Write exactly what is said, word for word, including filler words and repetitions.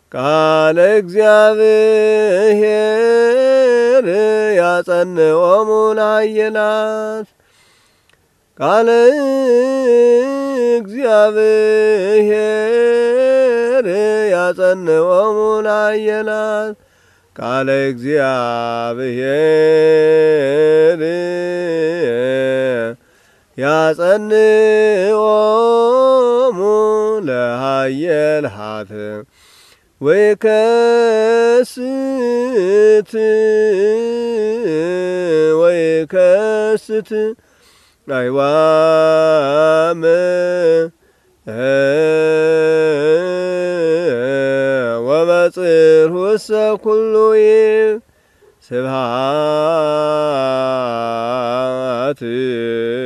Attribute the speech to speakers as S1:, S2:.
S1: ቃለ እግዚአብሔር ያጸንዖሙ ለኃየላት ቃለ እግዚአብሔር ያጸንዖሙ ለኃየላት ቃለ እግዚአብሔር ያጸንዖሙ ለኃየላት ወይከስት ወይከስት አይዋመ ወበጽር ውሰ ኩሉ ስብሐት